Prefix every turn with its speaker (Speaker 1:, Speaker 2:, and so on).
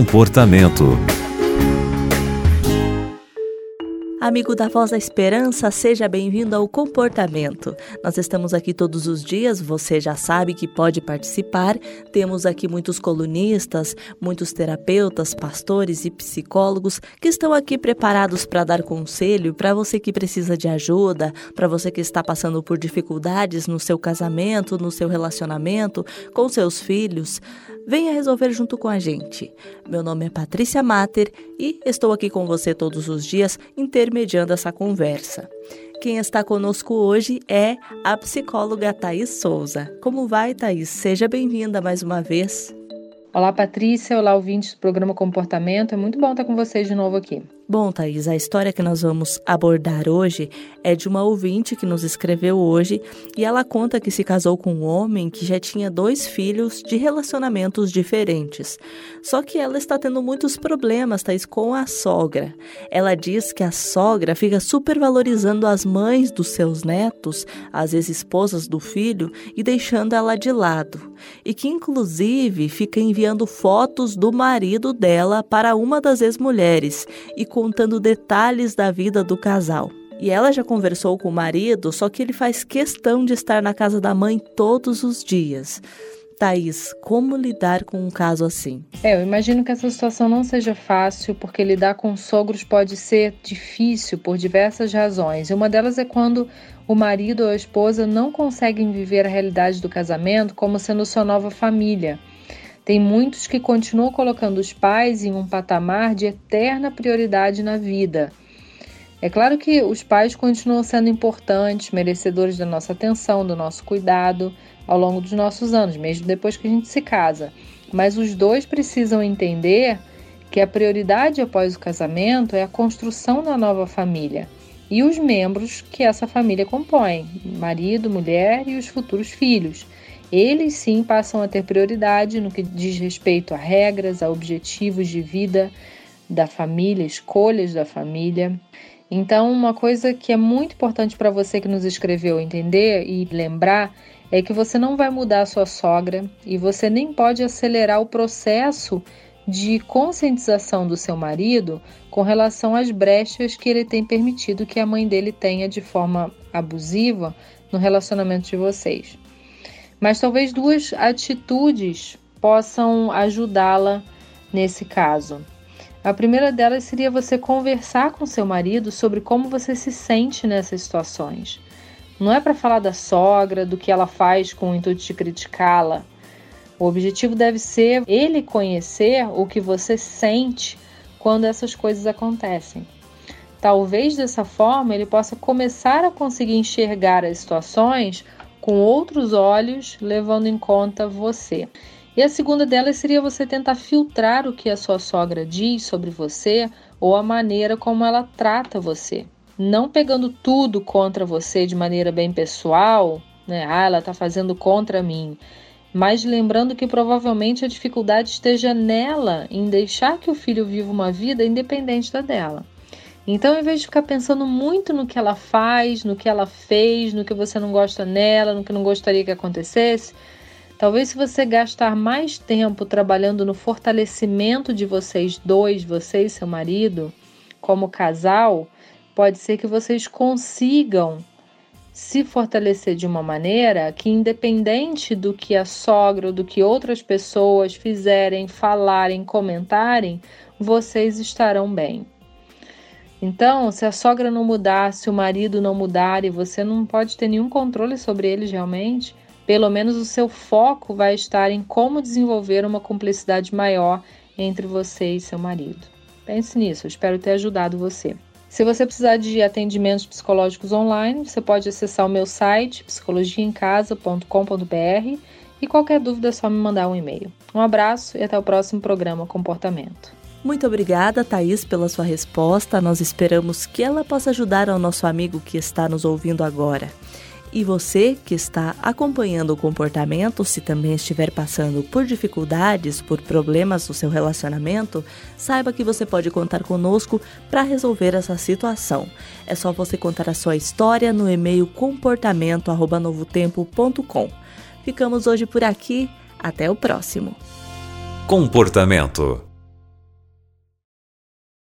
Speaker 1: Comportamento.
Speaker 2: Amigo da Voz da Esperança, seja bem-vindo ao Comportamento. Nós estamos aqui todos os dias, você já sabe que pode participar. Temos aqui muitos colunistas, muitos terapeutas, pastores e psicólogos que estão aqui preparados para dar conselho para você que precisa de ajuda, para você que está passando por dificuldades no seu casamento, no seu relacionamento, com seus filhos. Venha resolver junto com a gente. Meu nome é Patrícia Mater e estou aqui com você todos os dias intermediando essa conversa. Quem está conosco hoje é a psicóloga Thaís Souza. Como vai, Thaís? Seja bem-vinda mais uma vez.
Speaker 3: Olá, Patrícia. Olá, ouvintes do programa Comportamento. É muito bom estar com vocês de novo aqui.
Speaker 2: Bom, Thaís, a história que nós vamos abordar hoje é de uma ouvinte que nos escreveu hoje e ela conta que se casou com um homem que já tinha 2 filhos de relacionamentos diferentes. Só que ela está tendo muitos problemas, Thaís, com a sogra. Ela diz que a sogra fica supervalorizando as mães dos seus netos, as ex-esposas do filho, e deixando ela de lado. E que, inclusive, fica enviando fotos do marido dela para uma das ex-mulheres e contando detalhes da vida do casal. E ela já conversou com o marido, só que ele faz questão de estar na casa da mãe todos os dias. Thaís, como lidar com um caso assim?
Speaker 3: Eu imagino que essa situação não seja fácil, porque lidar com sogros pode ser difícil por diversas razões. E uma delas é quando o marido ou a esposa não conseguem viver a realidade do casamento como sendo sua nova família. Tem muitos que continuam colocando os pais em um patamar de eterna prioridade na vida. É claro que os pais continuam sendo importantes, merecedores da nossa atenção, do nosso cuidado ao longo dos nossos anos, mesmo depois que a gente se casa. Mas os dois precisam entender que a prioridade após o casamento é a construção da nova família e os membros que essa família compõe, marido, mulher e os futuros filhos. Eles sim passam a ter prioridade no que diz respeito a regras, a objetivos de vida da família, escolhas da família. Então, uma coisa que é muito importante para você que nos escreveu entender e lembrar é que você não vai mudar a sua sogra e você nem pode acelerar o processo de conscientização do seu marido com relação às brechas que ele tem permitido que a mãe dele tenha de forma abusiva no relacionamento de vocês. Mas talvez 2 atitudes possam ajudá-la nesse caso. A primeira delas seria você conversar com seu marido sobre como você se sente nessas situações. Não é para falar da sogra, do que ela faz com o intuito de criticá-la. O objetivo deve ser ele conhecer o que você sente quando essas coisas acontecem. Talvez dessa forma ele possa começar a conseguir enxergar as situações com outros olhos, levando em conta você. E a segunda delas seria você tentar filtrar o que a sua sogra diz sobre você ou a maneira como ela trata você. Não pegando tudo contra você de maneira bem pessoal, né? Ela está fazendo contra mim. Mas lembrando que provavelmente a dificuldade esteja nela em deixar que o filho viva uma vida independente da dela. Então, em vez de ficar pensando muito no que ela faz, no que ela fez, no que você não gosta nela, no que não gostaria que acontecesse, talvez se você gastar mais tempo trabalhando no fortalecimento de vocês dois, você e seu marido, como casal, pode ser que vocês consigam se fortalecer de uma maneira que, independente do que a sogra ou do que outras pessoas fizerem, falarem, comentarem, vocês estarão bem. Então, se a sogra não mudar, se o marido não mudar e você não pode ter nenhum controle sobre eles realmente, pelo menos o seu foco vai estar em como desenvolver uma cumplicidade maior entre você e seu marido. Pense nisso, eu espero ter ajudado você. Se você precisar de atendimentos psicológicos online, você pode acessar o meu site, psicologiaemcasa.com.br, e qualquer dúvida é só me mandar um e-mail. Um abraço e até o próximo programa Comportamento.
Speaker 2: Muito obrigada, Thaís, pela sua resposta. Nós esperamos que ela possa ajudar ao nosso amigo que está nos ouvindo agora. E você que está acompanhando o comportamento, se também estiver passando por dificuldades, por problemas no seu relacionamento, saiba que você pode contar conosco para resolver essa situação. É só você contar a sua história no e-mail comportamento@novotempo.com. Ficamos hoje por aqui. Até o próximo.
Speaker 1: Comportamento.